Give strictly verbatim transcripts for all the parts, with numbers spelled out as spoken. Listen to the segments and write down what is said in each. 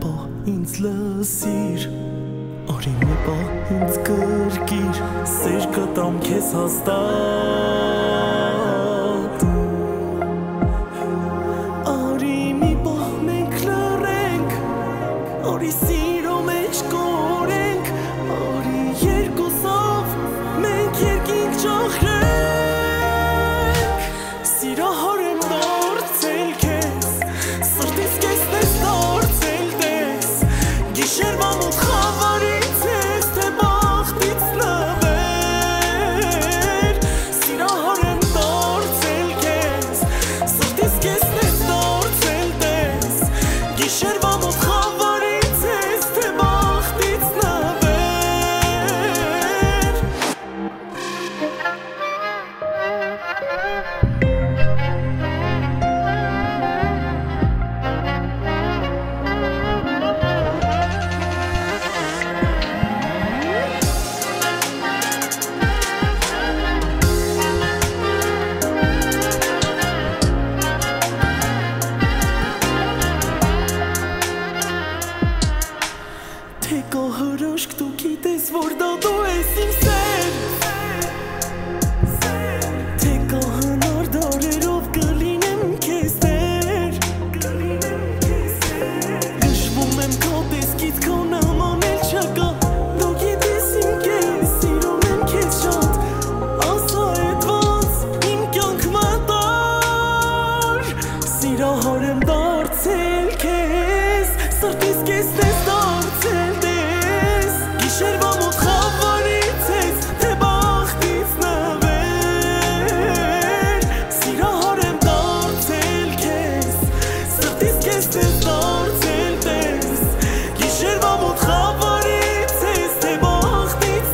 պահ ինձ լսիր, արի մի պահ ինձ կրկիր, սեր կտամ քեզ հաստատ, արի մի պահ մենք լռենք, արի սիրո մեջ կորենք, արի երկուսով մենք երկինք ճախրենք, սիրահար եմ դարձել քեզ, սրտից կեսն ես դարձել տես, գիշերվա մոտ խավարից ես, թե բախտից նվեր, սիրահար եմ դարձել քեզ, սրտից կեսն ես դարձել տես, գիշերվա մոտ խավարից ես, թե բախտից նվեր. Թե կա հրաշք դու գիտես, որ դա դու ես իմ սեր, թե կա հնար դարերով կլինեմ քեզ տեր, գժվում եմ քո տեսքից, քո նման էլ չկա, դու գիտես իմ կես, սիրում եմ քեզ շատ, ասա էդված իմ կյանք մտար, սիրահար եմ դարձել քեզ, սրտից կեսն ես դարձել տես, գիշերվա մոտ խավարից ես, թե բախտից նվեր, սիրահար եմ դարձել քեզ, սրտից կեսն ես դարձել տես, գիշերվա մոտ խավարից ես, թե բախտից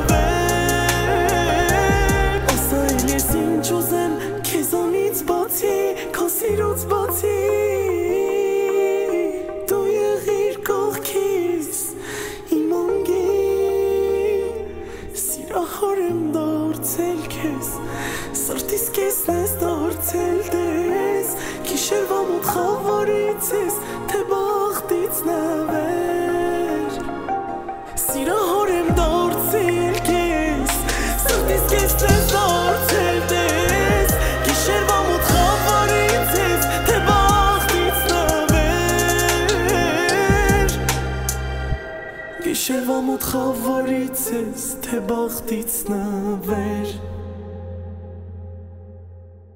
նվեր, ասա էլ ես ինչ ուզեմ քեզանից բացի, քո սիրուց բացի, դու եղիր կողքիս իմ անգին, սիրահար եմ դարձել քեզ, սրտիս կեսն ես դարձել տես, գիշերվա մոտ խավարից ես, թե բախտից նվեր, սիրահար եմ դարձել քեզ, սրտիս կեսն ես դարձել տես, գիշերվա մոտ խավարից ես, թե բախտից նվեր, գիշերվա մոտ խավարից ես, թե բախտից նվեր.